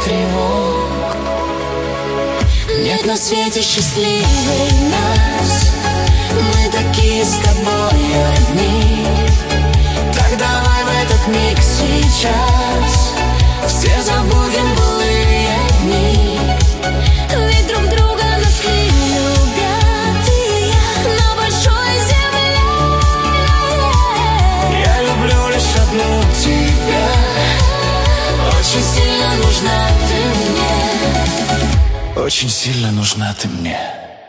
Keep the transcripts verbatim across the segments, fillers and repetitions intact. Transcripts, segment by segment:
тревог. Нет на свете счастливей нас, мы такие с тобой одни. Так давай в этот миг сейчас все забудем былые дни. Ведь друг друга нашли, любя ты и я, на большой земле. Я люблю лишь одну тебя, очень сильно нужна ты мне. Очень сильно нужна ты мне.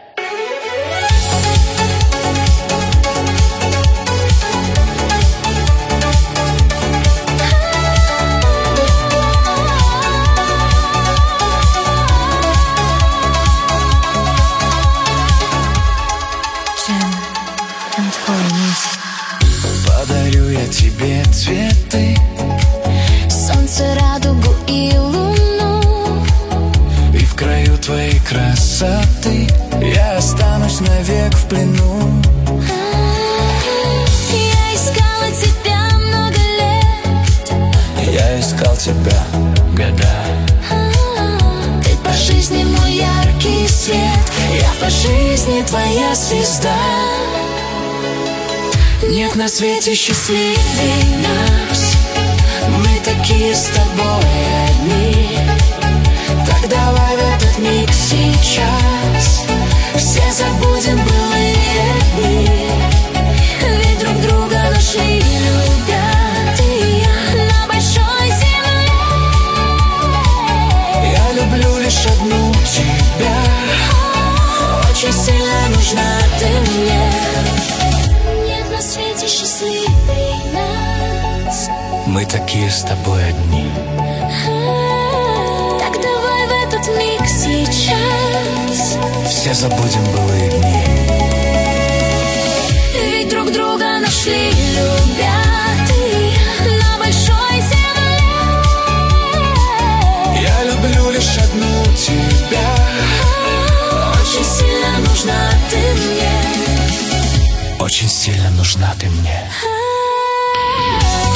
Подарю я тебе цветы, солнце, радугу и луну. И в краю твоей красоты я останусь навек в плену. Я искала тебя много лет, Я искал тебя года. ты по жизни мой яркий свет, я по жизни твоя звезда. Нет на свете счастливей нас, мы такие с тобой одни. Так давай в этот миг сейчас все забудем былые дни. Ведь друг друга нашли, любя ты и я, на большой земле. Я люблю лишь одну тебя, очень сильно нужна ты мне. Нет на свете счастливей нас, мы такие с тобой одни. так давай в этот миг сейчас Все забудем былые дни. ведь друг друга нашли, любя ты и я, на большой земле. Я люблю лишь одну тебя, очень сильно нужна ты мне. очень сильно нужна ты мне. Ah